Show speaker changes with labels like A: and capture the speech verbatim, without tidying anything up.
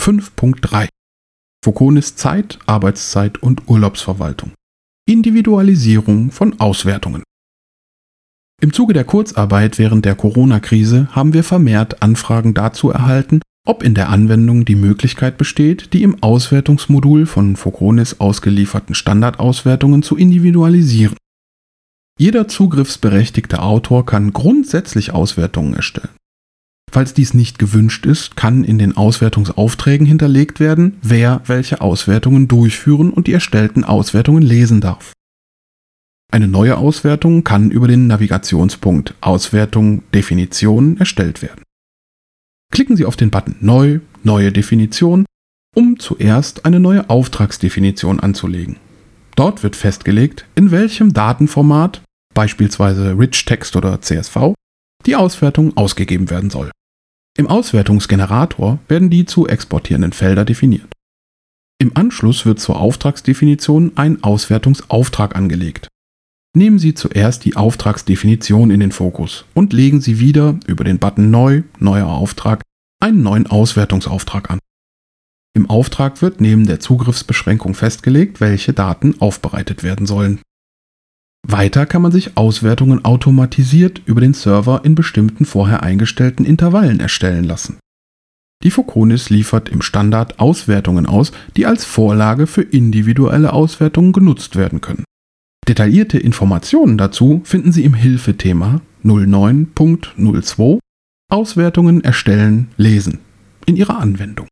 A: fünf Punkt drei Foconis Zeit, Arbeitszeit und Urlaubsverwaltung. Individualisierung von Auswertungen. Im Zuge der Kurzarbeit während der Corona-Krise haben wir vermehrt Anfragen dazu erhalten, ob in der Anwendung die Möglichkeit besteht, die im Auswertungsmodul von Foconis ausgelieferten Standardauswertungen zu individualisieren. Jeder zugriffsberechtigte Autor kann grundsätzlich Auswertungen erstellen. Falls dies nicht gewünscht ist, kann in den Auswertungsaufträgen hinterlegt werden, wer welche Auswertungen durchführen und die erstellten Auswertungen lesen darf. Eine neue Auswertung kann über den Navigationspunkt Auswertung Definitionen erstellt werden. Klicken Sie auf den Button Neu, Neue Definition, um zuerst eine neue Auftragsdefinition anzulegen. Dort wird festgelegt, in welchem Datenformat, beispielsweise Rich Text oder C S V, die Auswertung ausgegeben werden soll. Im Auswertungsgenerator werden die zu exportierenden Felder definiert. Im Anschluss wird zur Auftragsdefinition ein Auswertungsauftrag angelegt. Nehmen Sie zuerst die Auftragsdefinition in den Fokus und legen Sie wieder über den Button Neu, Neuer Auftrag einen neuen Auswertungsauftrag an. Im Auftrag wird neben der Zugriffsbeschränkung festgelegt, welche Daten aufbereitet werden sollen. Weiter kann man sich Auswertungen automatisiert über den Server in bestimmten vorher eingestellten Intervallen erstellen lassen. Die Foconis liefert im Standard Auswertungen aus, die als Vorlage für individuelle Auswertungen genutzt werden können. Detaillierte Informationen dazu finden Sie im Hilfethema null neun Punkt null zwei Auswertungen erstellen, lesen in Ihrer Anwendung.